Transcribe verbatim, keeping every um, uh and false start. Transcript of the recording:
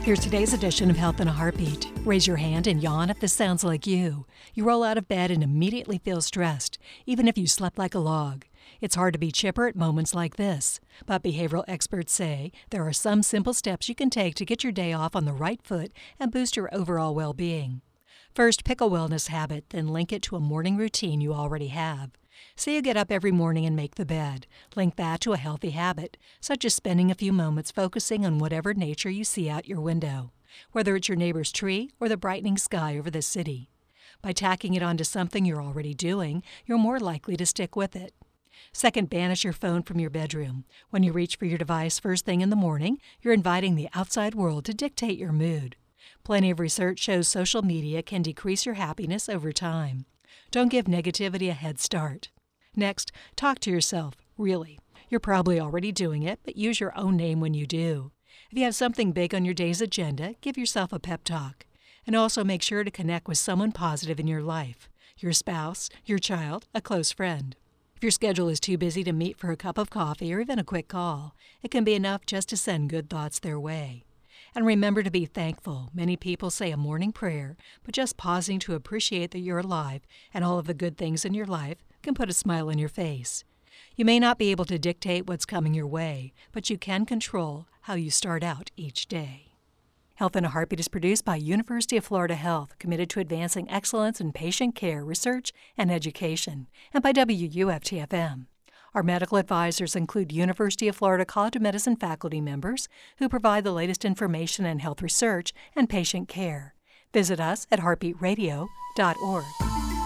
Here's today's edition of Health in a Heartbeat. Raise your hand and yawn if this sounds like you. You roll out of bed and immediately feel stressed, even if you slept like a log. It's hard to be chipper at moments like this, but behavioral experts say there are some simple steps you can take to get your day off on the right foot and boost your overall well-being. First, pick a wellness habit, then link it to a morning routine you already have. Say you get up every morning and make the bed. Link that to a healthy habit, such as spending a few moments focusing on whatever nature you see out your window, whether it's your neighbor's tree or the brightening sky over the city. By tacking it onto something you're already doing, you're more likely to stick with it. Second, banish your phone from your bedroom. When you reach for your device first thing in the morning, you're inviting the outside world to dictate your mood. Plenty of research shows social media can decrease your happiness over time. Don't give negativity a head start. Next, talk to yourself, really. You're probably already doing it, but use your own name when you do. If you have something big on your day's agenda, give yourself a pep talk. And also make sure to connect with someone positive in your life, your spouse, your child, a close friend. If your schedule is too busy to meet for a cup of coffee or even a quick call, it can be enough just to send good thoughts their way. And remember to be thankful. Many people say a morning prayer, but just pausing to appreciate that you're alive and all of the good things in your life can put a smile on your face. You may not be able to dictate what's coming your way, but you can control how you start out each day. Health in a Heartbeat is produced by University of Florida Health, committed to advancing excellence in patient care, research, and education, and by W U F T F M. Our medical advisors include University of Florida College of Medicine faculty members who provide the latest information in health research and patient care. Visit us at heartbeat radio dot org.